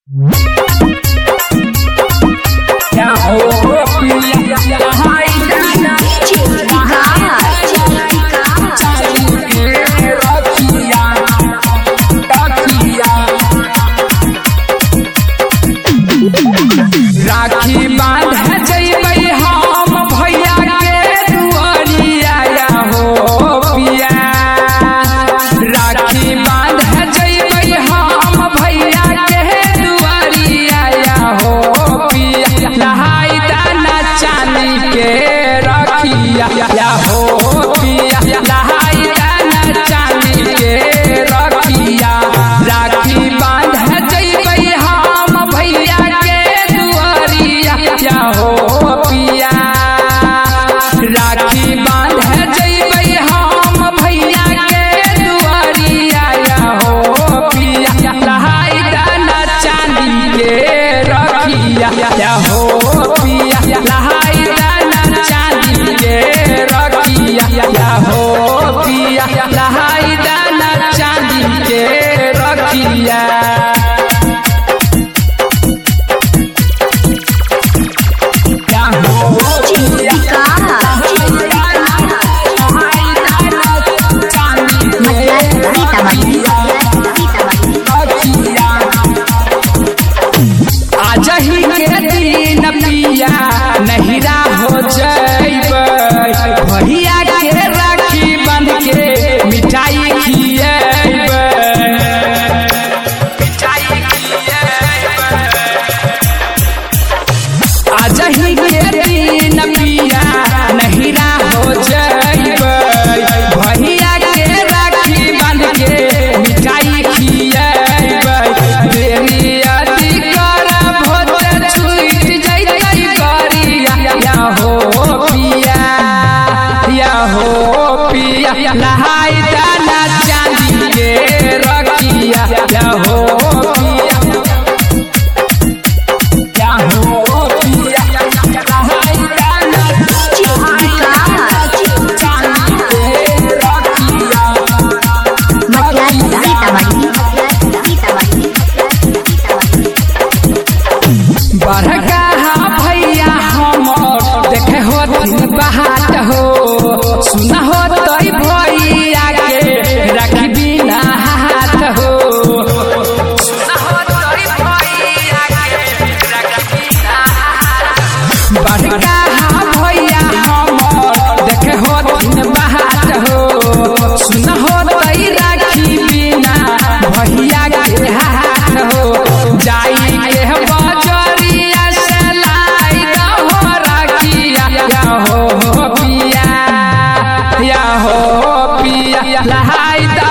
राखी बांध जइबै हम भैया के दुआरिया हो पिया। राखी बांध जइबै हम भैया के दुआरिया हो पिया। नहाई दाना चांदी के रखिया हो पिया। नहाई दाना चांदी के रखिया। राखी बांध जइबै हम भैया के हो पिया। राखी बांध जइबै हम भैया के दुआरिया हो पिया। नहाई दाना चांदी के रखिया हो पिया। नहाई दाना चांदी के रखिया हो पिया। नहाई दाना चांदी के रखिया। आजही के दिन पिया नहिरा हो जइबै। भैया के राखी बांध के मिठाई खियैबै। आजही के दिन पिया नहिरा हो जइबै। भैया के राखी बांध के मिठाई खियैबै। देरी अति हो पिया। नहाई दाना चांदी के रखिया हो पिया। हो पिया। नहाई दाना चांदी के रखिया। बड़का भैया हमर देखे होथिन बात हो। सुना हो तई भैया के राखी बिना हाथ हो। सुना हो तई भैया के राखी बिना हाथ। बड़का भैया हमर देखे होथिन बात हो। सुना हो तई राखी बिना भैया के हाथ हो। जाई के बजरिया से लाई दहो राखिया हो पिया। हो पिया। नहाई